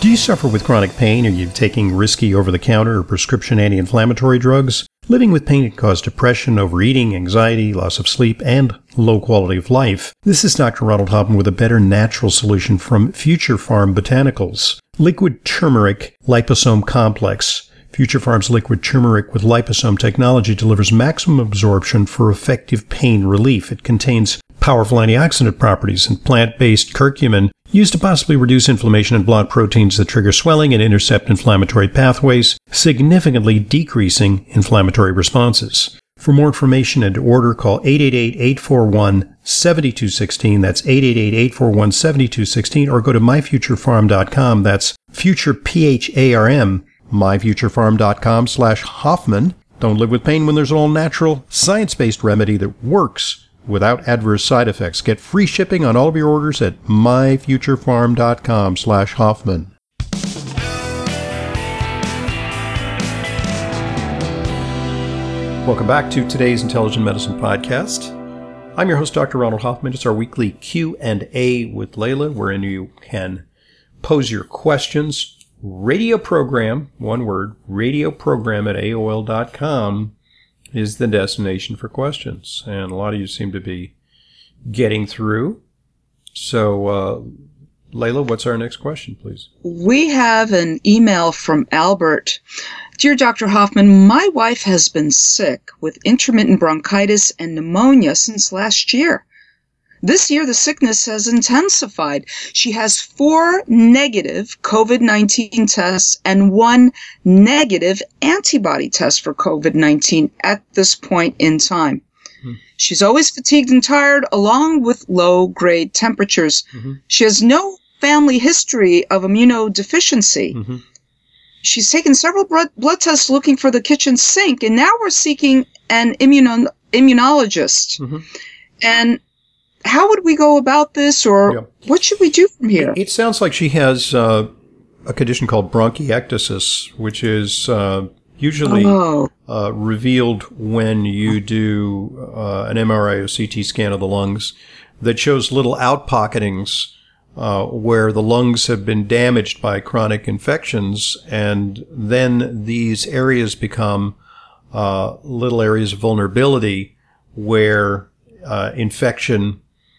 Do you suffer with chronic pain? Are you taking risky over-the-counter or prescription anti-inflammatory drugs? Living with pain can cause depression, overeating, anxiety, loss of sleep, and low quality of life. This is Dr. Ronald Hoffman with a better natural solution from Future Pharm Botanicals. Liquid Turmeric Liposome Complex. Future Pharm's liquid turmeric with liposome technology delivers maximum absorption for effective pain relief. It contains powerful antioxidant properties and plant-based curcumin used to possibly reduce inflammation and block proteins that trigger swelling and intercept inflammatory pathways, significantly decreasing inflammatory responses. For more information and to order, call 888-841-7216. That's 888-841-7216. Or go to myfuturepharm.com. That's future, P-H-A-R-M, myfuturepharm.com/Hoffman. Don't live with pain when there's an all-natural, science-based remedy that works without adverse side effects. Get free shipping on all of your orders at myfuturepharm.com/Hoffman. Welcome back to today's Intelligent Medicine Podcast. I'm your host, Dr. Ronald Hoffman. It's our weekly Q&A with Layla, wherein you can pose your questions. Radio program, one word, radioprogram at AOL.com is the destination for questions. And a lot of you seem to be getting through. So, Layla, what's our next question, please? We have an email from Albert. Dear Dr. Hoffman, my wife has been sick with intermittent bronchitis and pneumonia since last year. This year, the sickness has intensified. She has 4 negative COVID-19 tests and 1 negative antibody test for COVID-19 at this point in time. She's always fatigued and tired, along with low-grade temperatures. She has no family history of immunodeficiency. She's taken several blood tests looking for the kitchen sink, and now we're seeking an immunologist. And how would we go about this, or what should we do from here? It sounds like she has a condition called bronchiectasis, which is usually revealed when you do an MRI or CT scan of the lungs that shows little outpocketings where the lungs have been damaged by chronic infections, and then these areas become little areas of vulnerability where infection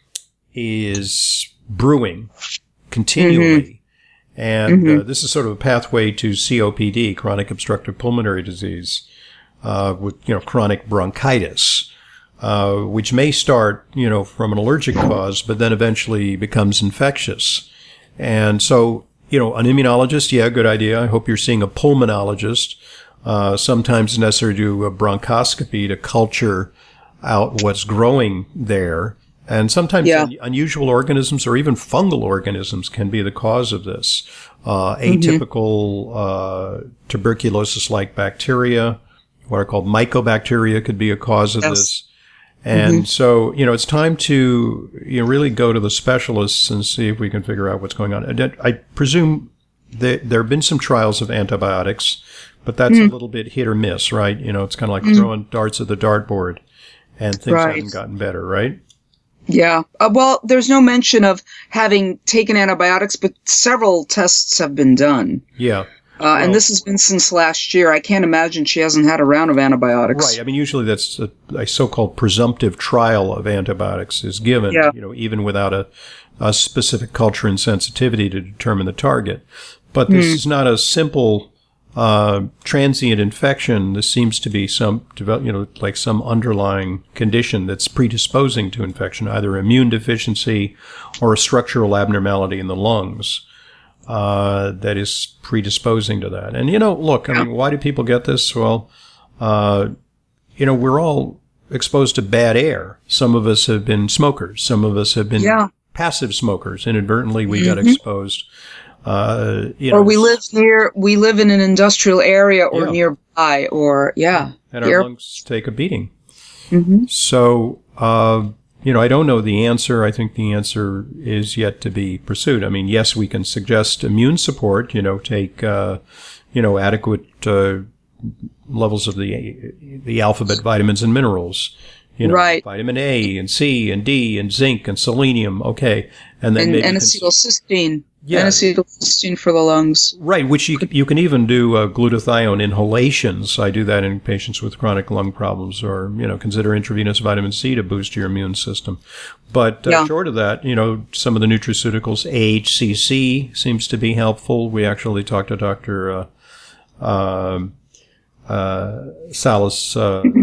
is brewing continually. And this is sort of a pathway to COPD, chronic obstructive pulmonary disease, with, chronic bronchitis, which may start, from an allergic cause, but then eventually becomes infectious. And so, an immunologist, good idea. I hope you're seeing a pulmonologist. Sometimes it's necessary to do a bronchoscopy to culture out what's growing there. And sometimes unusual organisms or even fungal organisms can be the cause of this. Atypical tuberculosis-like bacteria, what are called mycobacteria, could be a cause of this. And so, it's time to really go to the specialists and see if we can figure out what's going on. I presume that there have been some trials of antibiotics, but that's a little bit hit or miss, right? It's kind of like throwing darts at the dartboard, and things haven't gotten better, right? Yeah. Well, there's no mention of having taken antibiotics, but several tests have been done. Yeah. And this has been since last year. I can't imagine she hasn't had a round of antibiotics. Right. I mean, usually that's a so-called presumptive trial of antibiotics is given, even without a specific culture and sensitivity to determine the target. But this is not a simple transient infection. This seems to be some underlying condition that's predisposing to infection, either immune deficiency or a structural abnormality in the lungs that is predisposing to that. And, look, I mean, why do people get this? Well, we're all exposed to bad air. Some of us have been smokers. Some of us have been passive smokers. Inadvertently, we got exposed. Or we live in an industrial area or nearby, or and our lungs take a beating. So, I don't know the answer. I think the answer is yet to be pursued. I mean, yes, we can suggest immune support. Take adequate levels of the alphabet vitamins and minerals. Vitamin A and C and D and zinc and selenium. Okay. And then maybe N-acetylcysteine. Yeah. N-acetylcysteine for the lungs. Right, which you can even do glutathione inhalations. I do that in patients with chronic lung problems, or, consider intravenous vitamin C to boost your immune system. But short of that, some of the nutraceuticals, AHCC seems to be helpful. We actually talked to Dr. Salas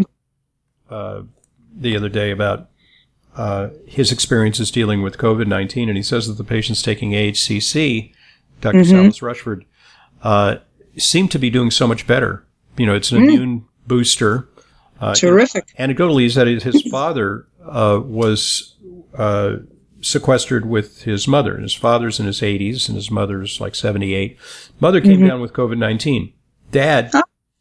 the other day about his experiences dealing with COVID-19, and he says that the patients taking AHCC, Dr. Salas Rushford, seem to be doing so much better. It's an immune booster. Terrific. Anecdotally, he said his father was sequestered with his mother. His father's in his 80s, and his mother's like 78. Mother came down with COVID-19. Dad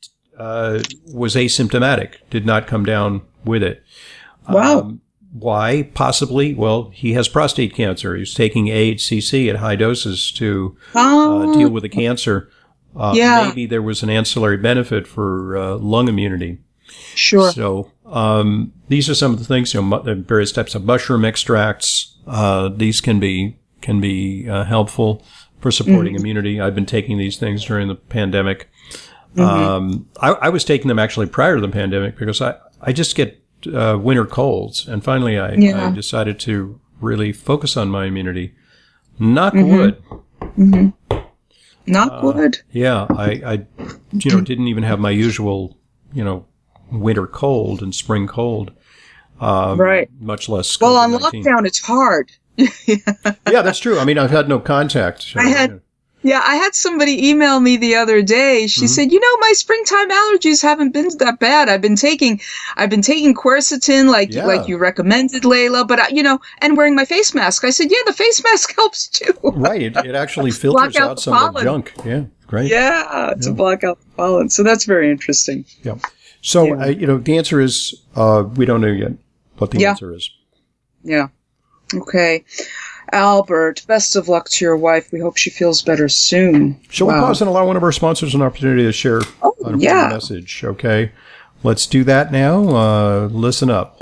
was asymptomatic, did not come down with it. Wow. Why? Possibly, well, he has prostate cancer. He's taking AHCC at high doses to deal with the cancer. Maybe there was an ancillary benefit for lung immunity. Sure. So these are some of the things, various types of mushroom extracts. These can be helpful for supporting immunity. I've been taking these things during the pandemic. I was taking them actually prior to the pandemic because I just get winter colds, and finally I decided to really focus on my immunity. Knock wood. Knock wood. Yeah, I didn't even have my usual, winter cold and spring cold. Right. Much less COVID-19. Well, on lockdown, it's hard. Yeah, that's true. I mean, I've had no contact. So, I had somebody email me the other day. She said, my springtime allergies haven't been that bad. I've been taking quercetin like you recommended, Layla, but and wearing my face mask. I said, yeah, the face mask helps too. Right. It actually filters out some of the junk. Yeah. Great. Yeah. To block out the pollen. So that's very interesting. Yeah. So, the answer is, we don't know yet what the answer is. Yeah. Okay. Albert, best of luck to your wife. We hope she feels better soon. Shall we pause and allow one of our sponsors an opportunity to share an important message? Okay. Let's do that now. Listen up.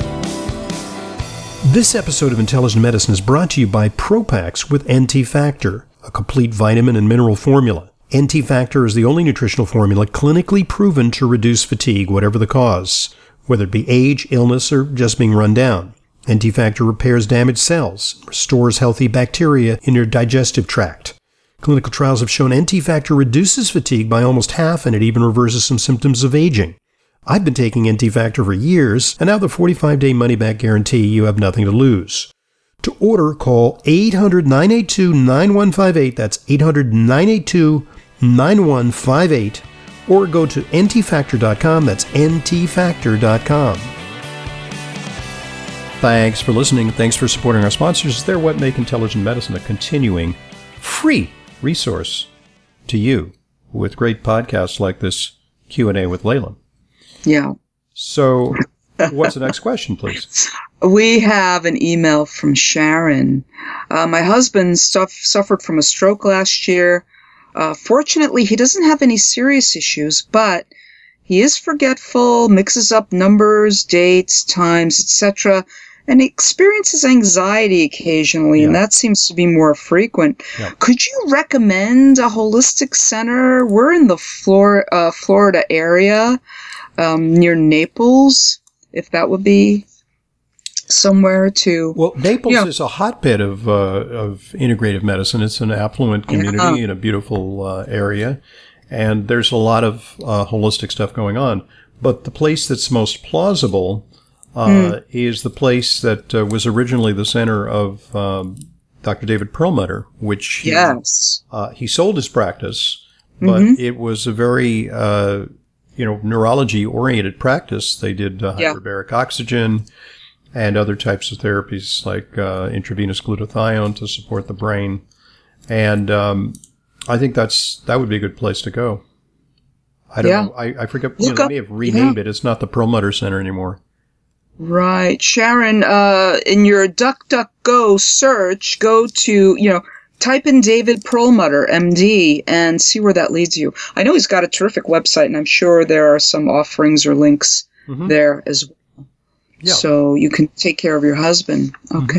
This episode of Intelligent Medicine is brought to you by Propax with NT Factor, a complete vitamin and mineral formula. NT Factor is the only nutritional formula clinically proven to reduce fatigue, whatever the cause, whether it be age, illness, or just being run down. NT Factor repairs damaged cells, restores healthy bacteria in your digestive tract. Clinical trials have shown NT Factor reduces fatigue by almost half, and it even reverses some symptoms of aging. I've been taking NT Factor for years, and now the 45-day money-back guarantee, you have nothing to lose. To order, call 800-982-9158, that's 800-982-9158, or go to ntfactor.com, that's ntfactor.com. Thanks for listening. Thanks for supporting our sponsors. They're what make Intelligent Medicine a continuing free resource to you with great podcasts like this Q&A with Layla. Yeah. So what's the next question, please? We have an email from Sharon. My husband suffered from a stroke last year. Fortunately, he doesn't have any serious issues, but he is forgetful, mixes up numbers, dates, times, etc., and experiences anxiety occasionally, and that seems to be more frequent. Yeah. Could you recommend a holistic center? We're in the Florida area, near Naples, if that would be somewhere to... Well, Naples is a hotbed of integrative medicine. It's an affluent community in a beautiful area, and there's a lot of holistic stuff going on. But the place that's most plausible is the place that was originally the center of Dr. David Perlmutter, which he sold his practice, but it was a very neurology-oriented practice. They did hyperbaric oxygen and other types of therapies like intravenous glutathione to support the brain, and I think that would be a good place to go. I don't know. I forget. They may have renamed it. It's not the Perlmutter Center anymore. Right. Sharon, in your DuckDuckGo search, go to, type in David Perlmutter, MD, and see where that leads you. I know he's got a terrific website, and I'm sure there are some offerings or links there as well. Yeah. So you can take care of your husband. Okay.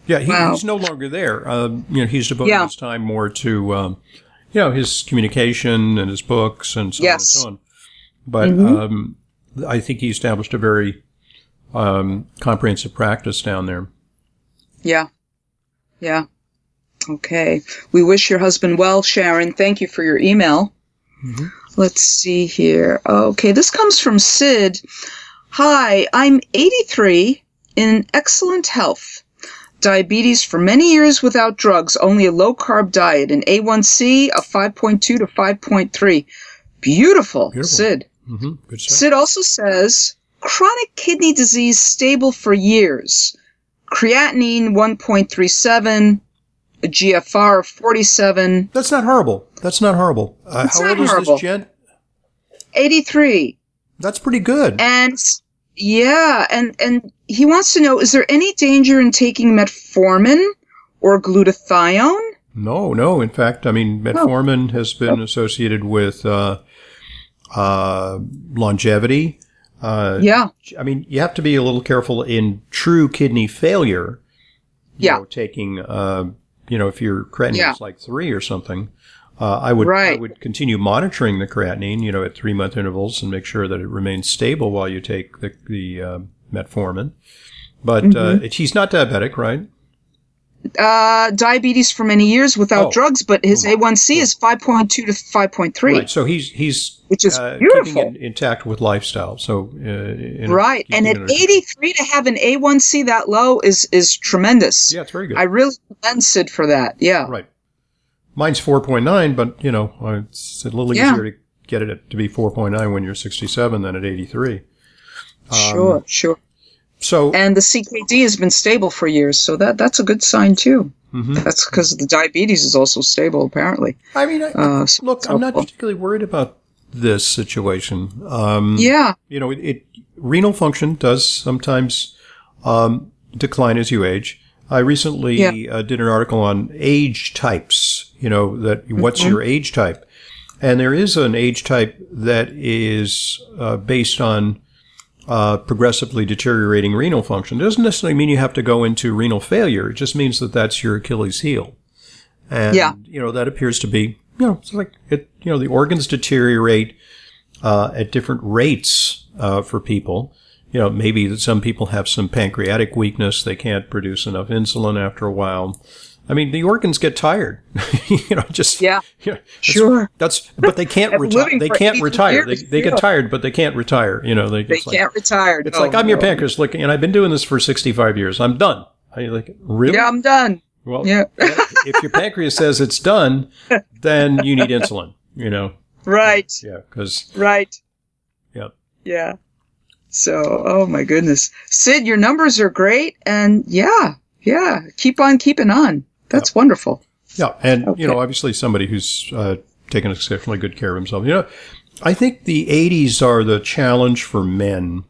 Yeah, Wow. he's no longer there. He's devoting his time more to, his communication and his books and so on and so on. But I think he established a very comprehensive practice down there. Yeah. Yeah. Okay. We wish your husband well, Sharon. Thank you for your email. Mm-hmm. Let's see here. Okay, this comes from Sid. Hi, I'm 83 in excellent health. Diabetes for many years without drugs, only a low-carb diet, an A1C of 5.2 to 5.3. Beautiful. Sid. Mm-hmm. Good stuff. Sid also says, chronic kidney disease stable for years. Creatinine 1.37, a GFR of 47. That's not horrible. How old is this gent? 83. That's pretty good. And yeah, and he wants to know, is there any danger in taking metformin or glutathione? No. In fact, metformin has been associated with longevity. You have to be a little careful in true kidney failure. Taking, if your creatinine is like 3 or something, I would continue monitoring the creatinine, at 3-month intervals and make sure that it remains stable while you take the metformin. But he's not diabetic, right? Diabetes for many years without drugs, but his A1C is 5.2 to 5.3. Right, so he's which is beautiful. Keeping it intact with lifestyle. So and at 83 to have an A1C that low is tremendous. Yeah, it's very good. I really commend Sid for that. Yeah, right. Mine's 4.9, but it's a little easier to get it to be 4.9 when you're 67 than at 83. Sure. So, and the CKD has been stable for years, so that's a good sign too. Mm-hmm. That's because the diabetes is also stable, apparently. Look, I'm not particularly worried about this situation. Renal function does sometimes decline as you age. I recently did an article on age types. What's your age type, and there is an age type that is based on progressively deteriorating renal function. It doesn't necessarily mean you have to go into renal failure. It just means that that's your Achilles heel. And, that appears to be, it's like the organs deteriorate at different rates for people. Maybe that some people have some pancreatic weakness. They can't produce enough insulin after a while. The organs get tired. Sure. But they can't retire. They can't retire. They get tired, but they can't retire. They can't retire. It's like I'm your pancreas looking, and I've been doing this for 65 years. I'm done. Are you like, really? Yeah, I'm done. Well, if your pancreas says it's done, then you need insulin. Right. Yeah. Right. Yeah. Yeah. So, oh my goodness, Sid, your numbers are great, and keep on keeping on. That's wonderful. Yeah, and obviously somebody who's taken exceptionally good care of himself. I think the 80s are the challenge for men.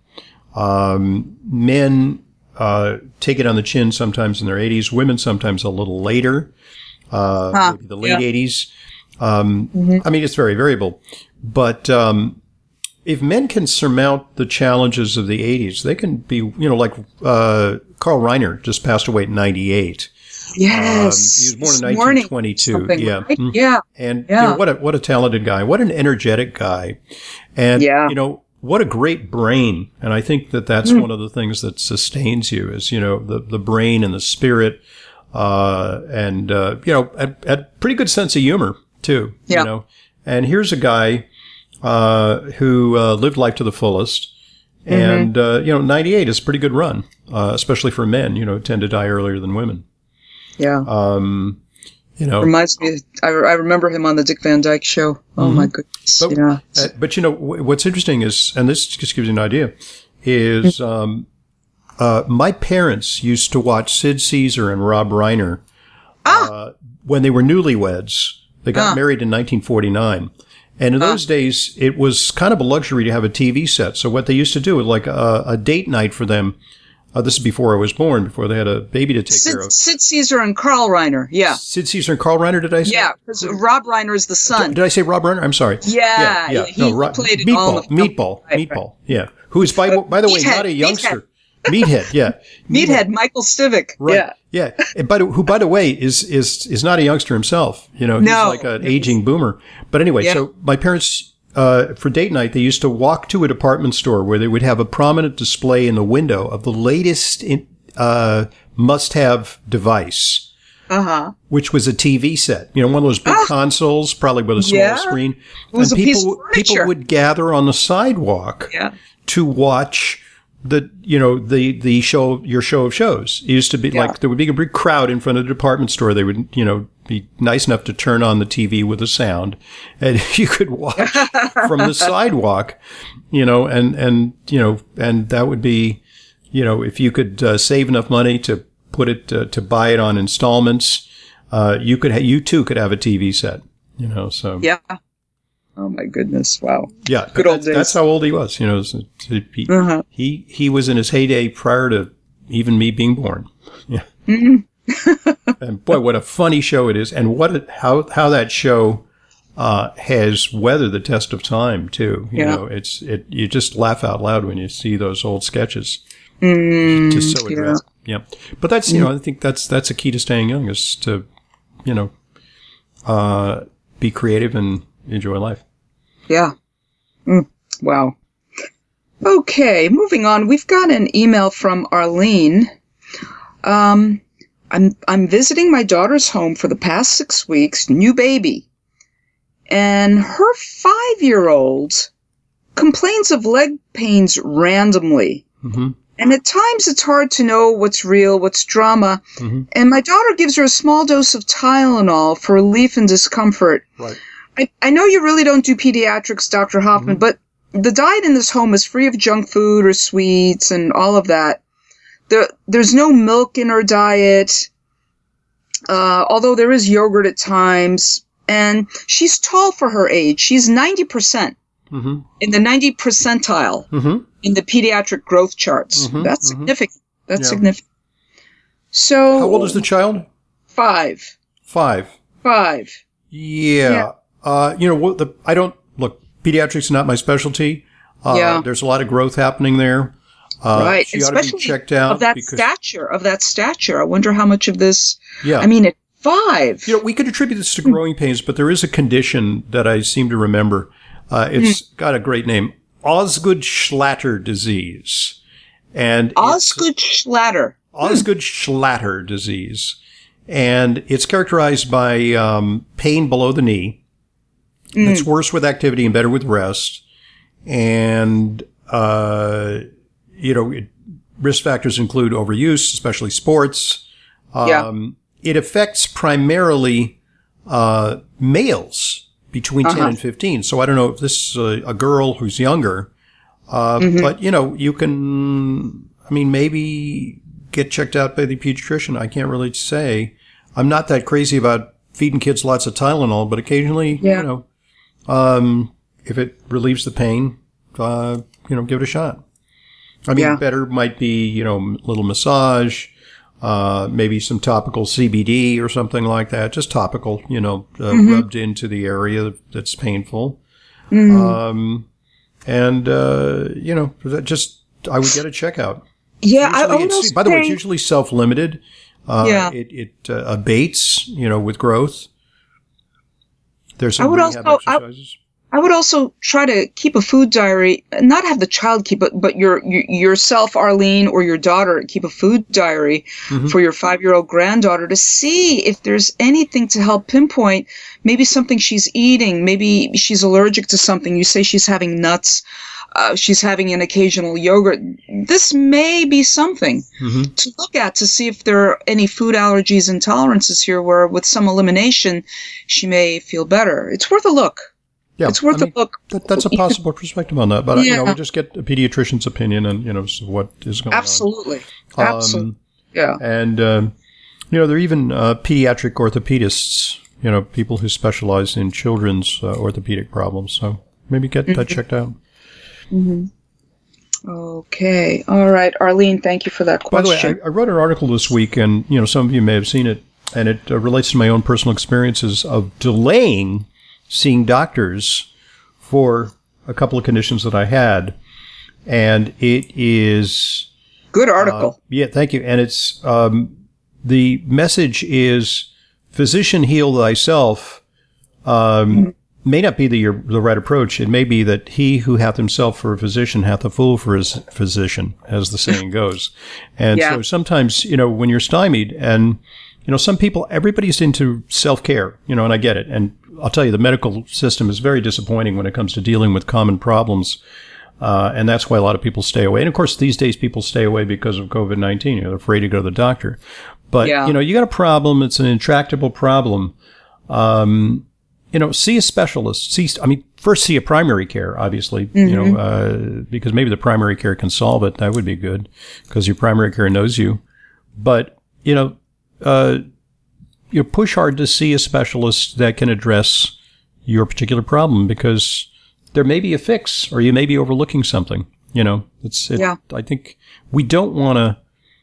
Men take it on the chin sometimes in their 80s. Women sometimes a little later, maybe the late 80s. It's very variable. But if men can surmount the challenges of the 80s, they can be, like Carl Reiner just passed away at 98. Yes. He was born in 1922. Yeah. Right? Yeah. And what a talented guy. What an energetic guy. And, what a great brain. And I think that that's one of the things that sustains you is, the brain and the spirit, and a pretty good sense of humor too, and here's a guy, who, lived life to the fullest. And, 98 is a pretty good run, especially for men, tend to die earlier than women. Yeah. Reminds me, I remember him on the Dick Van Dyke Show. Oh my goodness. But what's interesting is, and this just gives you an idea, is, my parents used to watch Sid Caesar and Rob Reiner, when they were newlyweds. They got married in 1949. And in those days, it was kind of a luxury to have a TV set. So what they used to do was like a date night for them. This is before I was born, before they had a baby to take care of. Sid Caesar and Carl Reiner, yeah. Sid Caesar and Carl Reiner, did I say? Yeah, because Rob Reiner is the son. Did I say Rob Reiner? I'm sorry. Yeah. He played in all of Meatball, yeah. Who is, by the way, not a youngster. Meathead, yeah. Meathead, Michael Stivic. Right. Yeah. Who, by the way, is not a youngster himself. He's like an aging boomer. But anyway, so my parents, for date night, they used to walk to a department store where they would have a prominent display in the window of the latest must-have device. Which was a TV set, one of those big consoles, probably with a small screen. And people would gather on the sidewalk to watch the show, your show of shows. It used to be like there would be a big crowd in front of the department store. They would, be nice enough to turn on the TV with a sound, and you could watch from the sidewalk, and that would be, if you could save enough money to put it to buy it on installments. You too could have a TV set. So Oh my goodness! Wow. Yeah, good old days. That's how old he was. He was in his heyday prior to even me being born. Yeah. And boy, what a funny show it is, and how that show has weathered the test of time too. You just laugh out loud when you see those old sketches. Just so addressed. Yeah. But that's, I think that's a key to staying young is to, be creative and enjoy life. Yeah. Wow. Okay. Moving on. We've got an email from Arlene. I'm visiting my daughter's home for the past 6 weeks, new baby. And her 5-year-old complains of leg pains randomly. Mm-hmm. And at times it's hard to know what's real, what's drama. Mm-hmm. And my daughter gives her a small dose of Tylenol for relief and discomfort. Right. I know you really don't do pediatrics, Dr. Hoffman, but the diet in this home is free of junk food or sweets and all of that. There's no milk in her diet, although there is yogurt at times. And she's tall for her age. She's 90%. Mm-hmm. In the 90th percentile in the pediatric growth charts. Mm-hmm. That's significant. That's significant. So, how old is the child? 5. 5. 5. Yeah. I don't look. Pediatrics is not my specialty. There's a lot of growth happening there. Right, she ought to be checked out of that stature. I wonder how much of this. Yeah. I mean, at 5. We could attribute this to growing pains, but there is a condition that I seem to remember. It's got a great name, Osgood-Schlatter disease, and Osgood-Schlatter disease, and it's characterized by pain below the knee. It's worse with activity and better with rest, and risk factors include overuse, especially sports. It affects primarily males between 10 and 15. So I don't know if this is a girl who's younger, but you can, maybe get checked out by the pediatrician. I can't really say. I'm not that crazy about feeding kids lots of Tylenol, but occasionally, if it relieves the pain, give it a shot. Better might be, a little massage, maybe some topical CBD or something like that. Just topical, rubbed into the area that's painful. Mm-hmm. I would get a checkout. Yeah, by the way, it's usually self-limited. It abates, with growth. There's some rehab exercises. I would also try to keep a food diary, not have the child keep it, but yourself, Arlene, or your daughter keep a food diary for your 5-year-old granddaughter to see if there's anything to help pinpoint maybe something she's eating. Maybe she's allergic to something. You say she's having nuts. She's having an occasional yogurt. This may be something to look at to see if there are any food allergies and intolerances here where with some elimination, she may feel better. It's worth a look. Yeah, it's worth a look. That's a possible perspective on that, but we just get a pediatrician's opinion on what is going on. Absolutely. Yeah, and there are even pediatric orthopedists, people who specialize in children's orthopedic problems. So maybe get that checked out. Mm-hmm. Okay, all right, Arlene. Thank you for that question. By the way, I wrote an article this week, and some of you may have seen it, and it relates to my own personal experiences of delaying seeing doctors for a couple of conditions that I had. And it is Good article. Yeah, thank you. And it's the message is physician heal thyself may not be the right approach. It may be that he who hath himself for a physician hath a fool for his physician, as the saying goes. And so sometimes, when you're stymied and, some people, everybody's into self-care, and I get it. And I'll tell you, the medical system is very disappointing when it comes to dealing with common problems. And that's why a lot of people stay away. And of course, these days people stay away because of COVID-19. They're afraid to go to the doctor. But, you got a problem. It's an intractable problem. See a specialist. First see a primary care, obviously, because maybe the primary care can solve it. That would be good because your primary care knows you. But, you push hard to see a specialist that can address your particular problem because there may be a fix or you may be overlooking something. I think we don't want to,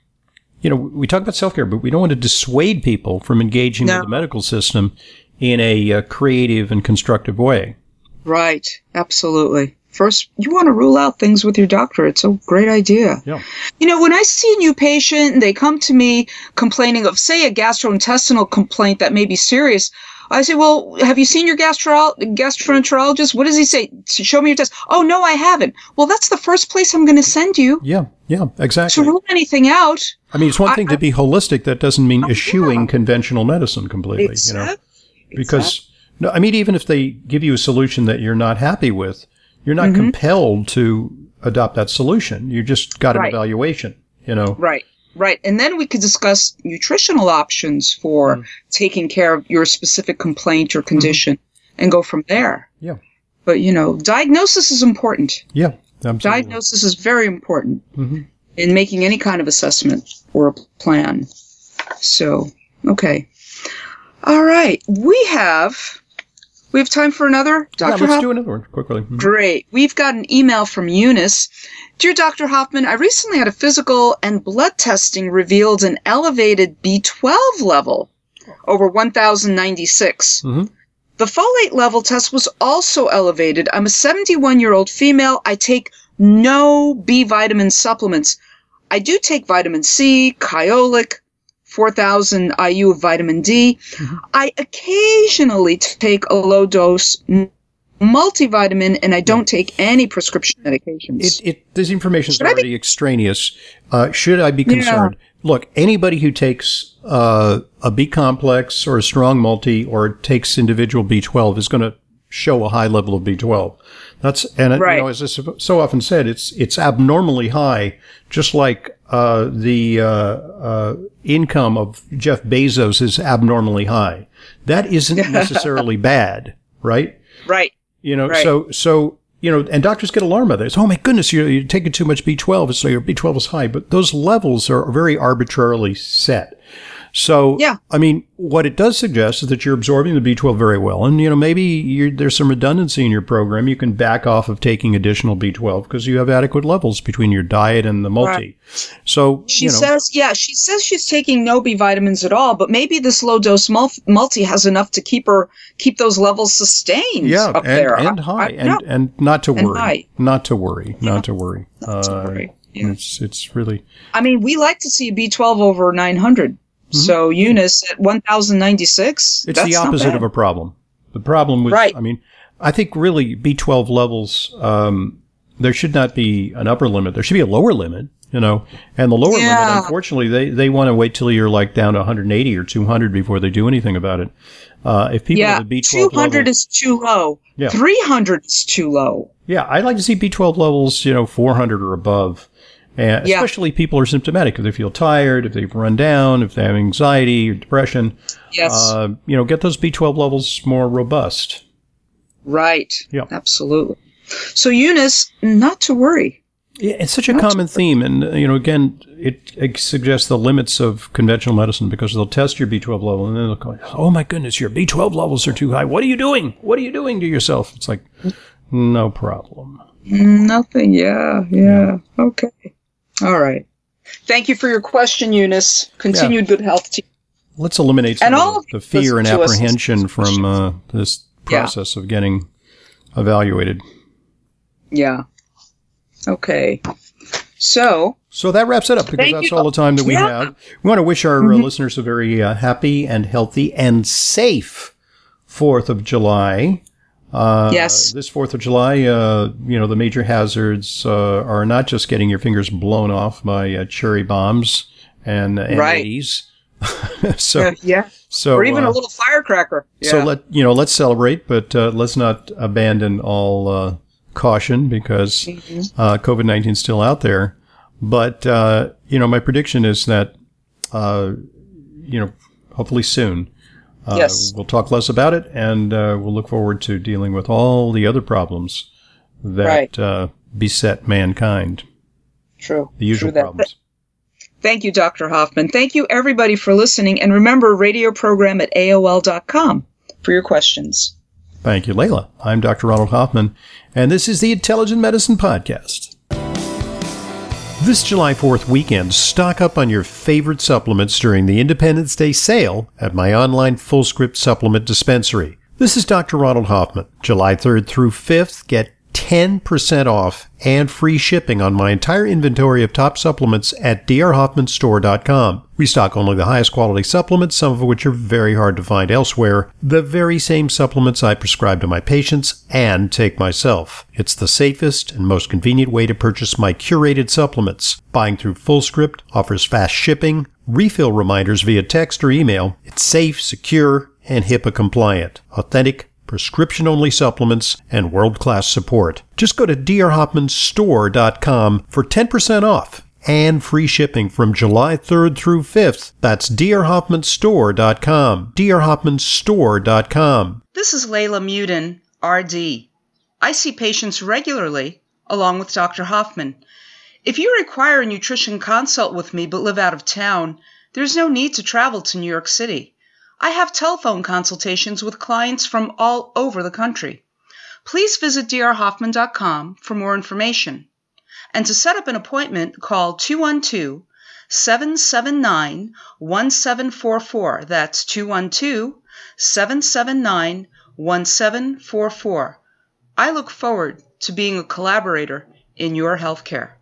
we talk about self-care, but we don't want to dissuade people from engaging with the medical system in a creative and constructive way. Right. Absolutely. First, you want to rule out things with your doctor. It's a great idea. Yeah. When I see a new patient and they come to me complaining of, say, a gastrointestinal complaint that may be serious, I say, well, have you seen your gastroenterologist? What does he say? Show me your test. Oh, no, I haven't. Well, that's the first place I'm going to send you. Yeah, exactly. To rule anything out. It's one thing to be holistic. That doesn't mean eschewing conventional medicine completely, Exactly. Because, even if they give you a solution that you're not happy with, you're not compelled to adopt that solution. You just got an evaluation, Right. And then we could discuss nutritional options for taking care of your specific complaint or condition and go from there. Yeah. But, diagnosis is important. Yeah, absolutely. Diagnosis is very important in making any kind of assessment or a plan. So, okay. All right. We have time for another? Dr. Let's do another one quickly. Great. We've got an email from Eunice. Dear Dr. Hoffman, I recently had a physical and blood testing revealed an elevated B12 level over 1,096. The folate level test was also elevated. I'm a 71-year-old female. I take no B vitamin supplements. I do take vitamin C, Kyolic, 4,000 IU of vitamin D. I occasionally take a low-dose multivitamin, and I don't take any prescription medications. This information is already extraneous. Should I be concerned? Look, anybody who takes a B complex or a strong multi or takes individual B12 is going to show a high level of B12. As I so often said, it's abnormally high, just like the income of Jeff Bezos is abnormally high. That isn't necessarily bad, right? Right. And doctors get alarmed by this. Oh my goodness, you're taking too much B12, so your B12 is high. But those levels are very arbitrarily set. So, what it does suggest is that you're absorbing the B12 very well. And, maybe there's some redundancy in your program. You can back off of taking additional B12 because you have adequate levels between your diet and the multi. Right. So, she says she's taking no B vitamins at all, but maybe this low dose multi has enough to keep those levels sustained up there. And high. And not to worry. Not to worry. Not to worry. Yeah. It's really. We like to see a B12 over 900. So Eunice at 1,096. It's the opposite of a problem. The problem was, I think really B12 levels, there should not be an upper limit. There should be a lower limit, and the lower limit, unfortunately, they want to wait till you're like down to 180 or 200 before they do anything about it. If people have B12 200 is too low. 300 is too low. Yeah, I'd like to see B12 levels, 400 or above. And especially people who are symptomatic, if they feel tired, if they've run down, if they have anxiety or depression. Yes. Get those B12 levels more robust. Right. Yeah. Absolutely. So Eunice, not to worry. Yeah, it's such a common theme. And, again, it suggests the limits of conventional medicine because they'll test your B12 level and then they'll go, oh my goodness, your B12 levels are too high. What are you doing? What are you doing to yourself? It's like, no problem. Nothing. Yeah. Okay. All right. Thank you for your question, Eunice. Continued good health to you. Let's eliminate some of the fear and apprehension from this process of getting evaluated. Yeah. Okay. So that wraps it up, because that's all the time that we have. We want to wish our listeners a very happy and healthy and safe 4th of July. Yes. This 4th of July, the major hazards are not just getting your fingers blown off by cherry bombs and M80s. Or even a little firecracker. Yeah. So let's celebrate, but let's not abandon all caution, because COVID-19 is still out there. But my prediction is that hopefully soon we'll talk less about it, and we'll look forward to dealing with all the other problems that beset mankind. True. The usual problems. Thank you, Dr. Hoffman. Thank you, everybody, for listening. And remember, radioprogram@AOL.com for your questions. Thank you, Layla. I'm Dr. Ronald Hoffman, and this is the Intelligent Medicine Podcast. This July 4th weekend, stock up on your favorite supplements during the Independence Day sale at my online Fullscript supplement dispensary. This is Dr. Ronald Hoffman. July 3rd through 5th, get 10% off and free shipping on my entire inventory of top supplements at drhoffmanstore.com. We stock only the highest quality supplements, some of which are very hard to find elsewhere, the very same supplements I prescribe to my patients and take myself. It's the safest and most convenient way to purchase my curated supplements. Buying through Fullscript offers fast shipping, refill reminders via text or email. It's safe, secure, and HIPAA compliant. Authentic, prescription-only supplements, and world-class support. Just go to drhoffmanstore.com for 10% off and free shipping from July 3rd through 5th. That's drhoffmanstore.com. drhoffmanstore.com. This is Layla Muden, RD. I see patients regularly, along with Dr. Hoffman. If you require a nutrition consult with me but live out of town, there's no need to travel to New York City. I have telephone consultations with clients from all over the country. Please visit drhoffman.com for more information. And to set up an appointment, call 212-779-1744. That's 212-779-1744. I look forward to being a collaborator in your healthcare.